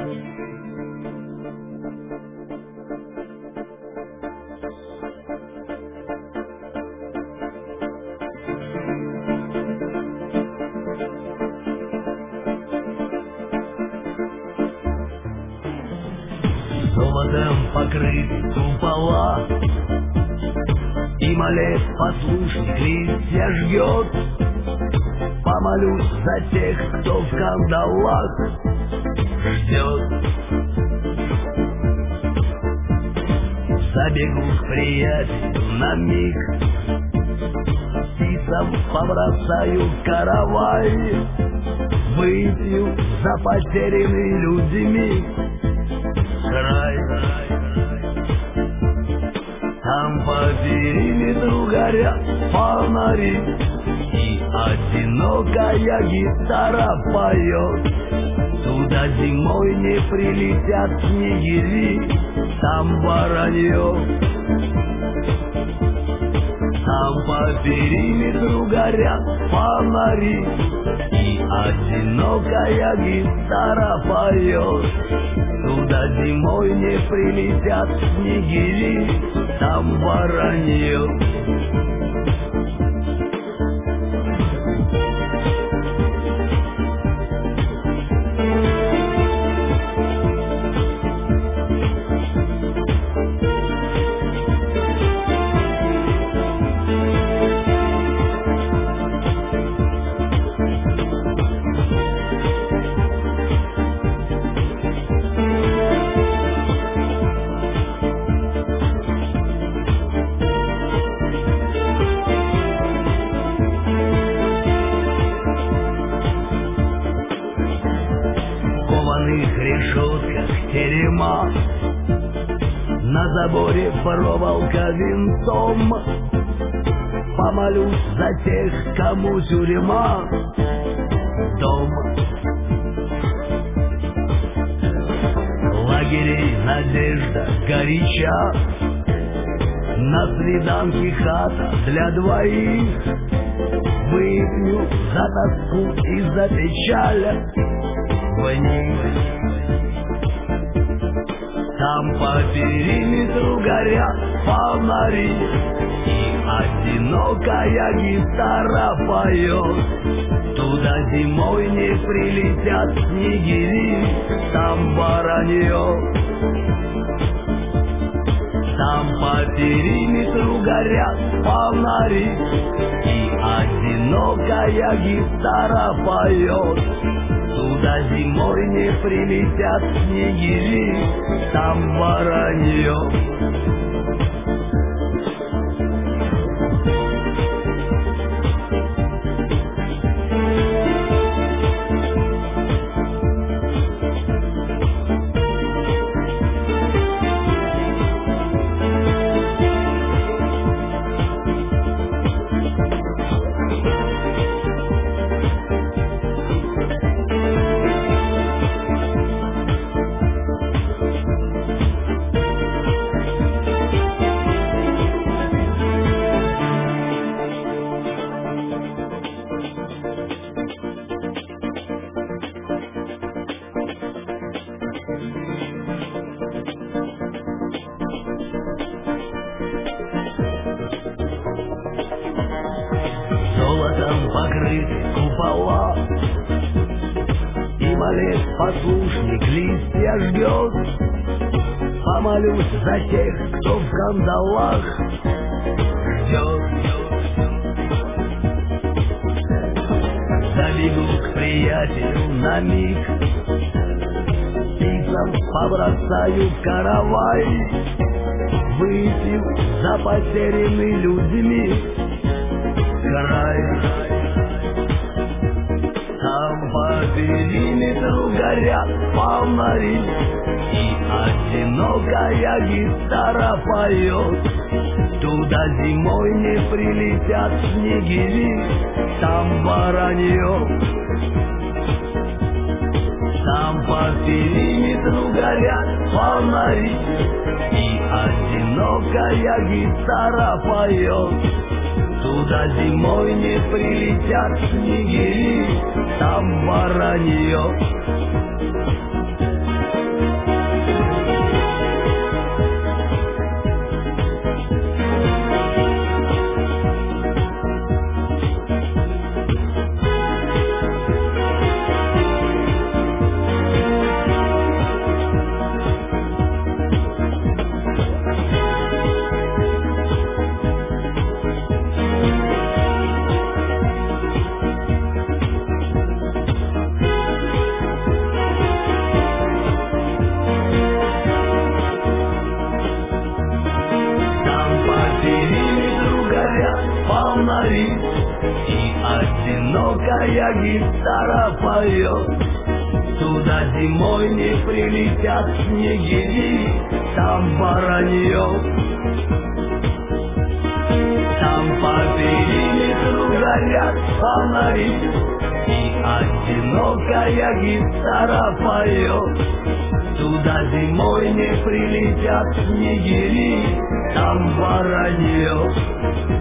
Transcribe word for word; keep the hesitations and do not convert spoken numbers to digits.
Золотом покрыты купола, и малец послушник листья жгет. Помолюсь за тех, кто в кандалах ждет. Забегу к приятелю на миг, птицам побросаю каравай, выпью за потерянный людьми край. Там по периметру горят фонари, и одинокая гитара поет. Туда зимой не прилетят снегири, там воронье. Там по периметру горят фонари, и одинокая гитара поет. Туда зимой не прилетят снегири, там воронье. Решетках терема, на заборе проволока винтом. Помолюсь за тех, кому тюрьма дом. Лагерей надежда горяча, на свиданке хата для двоих. Выпью за тоску и за печаль в них. Там по периметру горят фонари, и одинокая гитара поет. Туда зимой не прилетят снегири, там воронье. Там по периметру горят фонари, и одинокая гитара поет. Туда зимой не прилетят снегири, там воронье. Золотом покрыты купола, и малец послушник листья ждет. Помолюсь за тех, кто в кандалах ждет. Забегу к приятелю на миг, птицам побросаю каравай, выпью за потерянный людьми край. Там по периметру горят фонари, и одинокая гитара поет. Туда зимой не прилетят снегири, там воронье. Там по периметру горят фонари, и одинокая гитара поет. Туда зимой не прилетят снегири, там воронье. одинокая гитара поет. Туда зимой не прилетят снегири, там воронье. Там по периметру горят фонари, и одинокая гитара поет. Туда зимой не прилетят снегири, там воронье.